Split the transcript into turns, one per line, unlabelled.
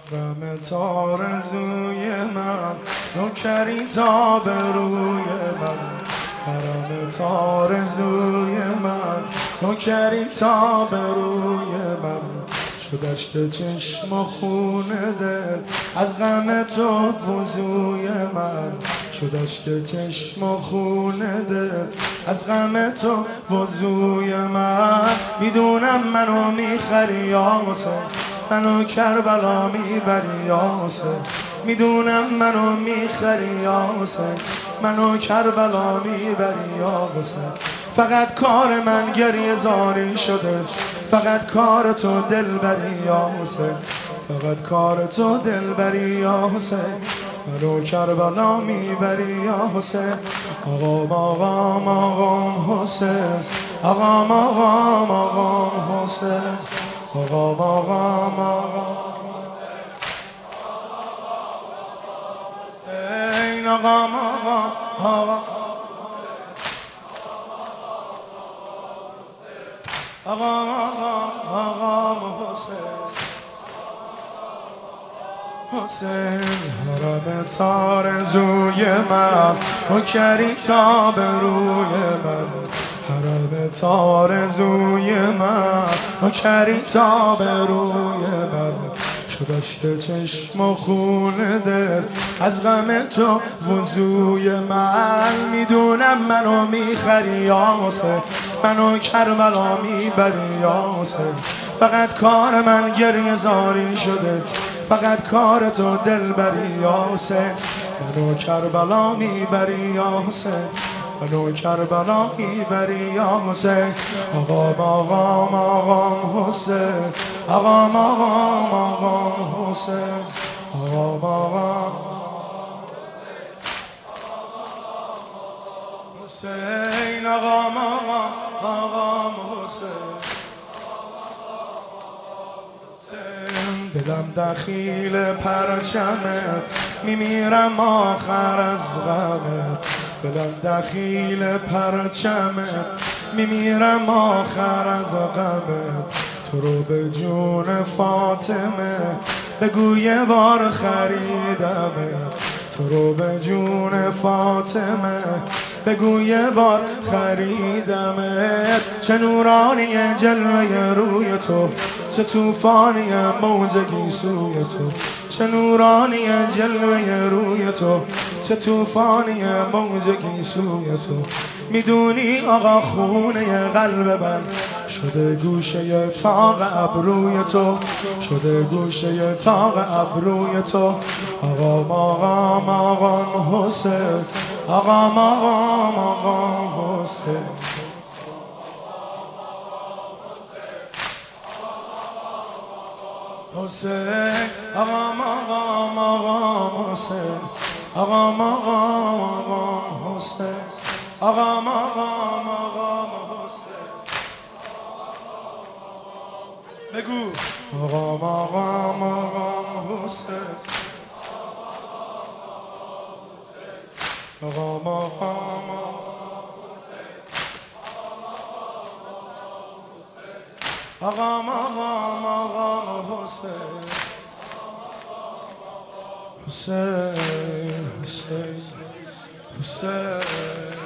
غمت آرزوی من، نوکری تا به روی من. غمت آرزوی من، نوکری تا به روی من. شد اشک چشم و خون دل از غم تو وضوی من. شد اشک چشم و خون دل از غم تو وضوی من. میدونم منو میخری یا حسین، منو کربلا میبری یا حسین. میدونم منو میخری یا حسین، منو کربلا میبری یا حسین. فقط کار من گریه زاری شده، فقط کار تو دلبری یا حسین. فقط کار تو دلبری یا حسین، منو کربلا میبری یا حسین. آقام آقام آقام حسین، آقام آقام آقام حسین، آقام آقام آقام حسین، آقام آقام آقام آقام آقام حسین. حسین حرمت آرزوی من، نوکری تا به روی من. حرمت آرزوی من، نوکری تا به روی من. شد اشک چشم و خون دل از غم تو وضوی من. میدونم منو میخری یا حسین، منو کربلا میبری یا حسین. فقط کار من گریه زاری شده، فقط کار تو دلبری یا حسین. منو کربلا میبری یا حسین، منو کربلا میبری یا حسین. آقام آقام آقام حسین، آقام آقام آقام حسین، آقام آقام حسین، آقام آقام آقام حسین. دلم دخیل پرچمت، میمیرم آخر از غمت. دلم دخیل پرچمت، میمیرم آخر از غمت. تو رو به جون فاطمه بگو یه بار خریدمت. تو رو به جون فاطمه بگو یه بار خریدمت. چه نورانی جلوه روی تو، چه توفانی موج گیسوی تو. چه نورانی جلوه روی تو، چه توفانی موج گیسوی تو. میدونی آقا خونه قلب من شده گوشه تاق ابروی تو، شده گوشه تاق ابروی تو. آقام آقام آقام حسین، آقام آقام آقام حسین، حسین، آقام آقام آقام حسین، آقام آقام آقام حسین، آقام آقام آقام حسین. بگو آقام آقام آقام حسین، آقام آقام آقام آقام آقام حسین، حسین حسین حسین.